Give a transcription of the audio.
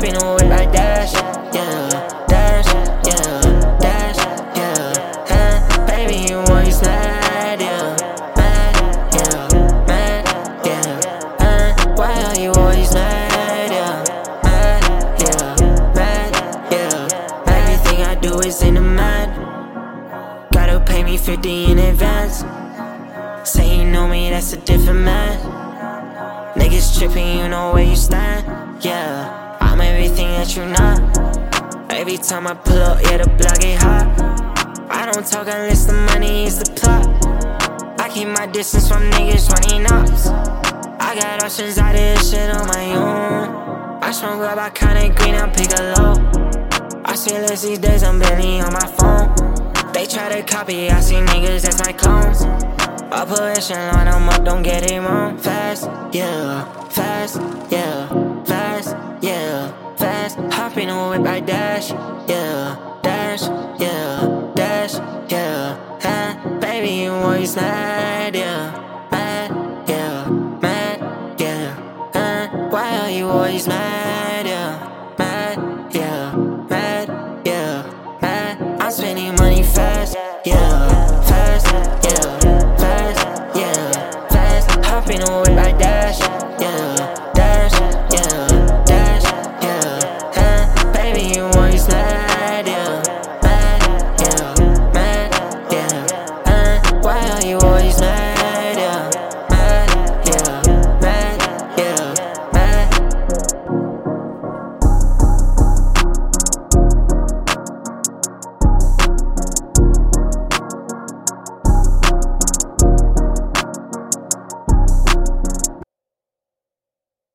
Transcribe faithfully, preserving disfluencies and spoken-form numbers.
Hop in the whip, I dash, yeah, dash, yeah, dash, yeah, huh? Baby, you always mad, yeah, mad, yeah, mad, yeah, huh? Why are you always mad, yeah, mad, yeah, mad, yeah? Everything I do is in the mind. Gotta pay me fifty in advance. Say you know me, that's a different man. Niggas tripping, you know where you stand. Yeah, I'm everything that you not. Every time I pull up, yeah, the block get hot. I don't talk unless the money is the plot. I keep my distance from niggas running ops. I got options, I did shit on my own. I smoke up, I kinda green, I pick a low. I say less these days, I'm barely on my phone. They try to copy, I see niggas that's like clones. Operation line them up, don't get it wrong. Fast, yeah, fast, yeah, fast, yeah, fast. Hop in the whip, I dash, yeah, dash, yeah, dash, yeah, huh? Baby, you always mad.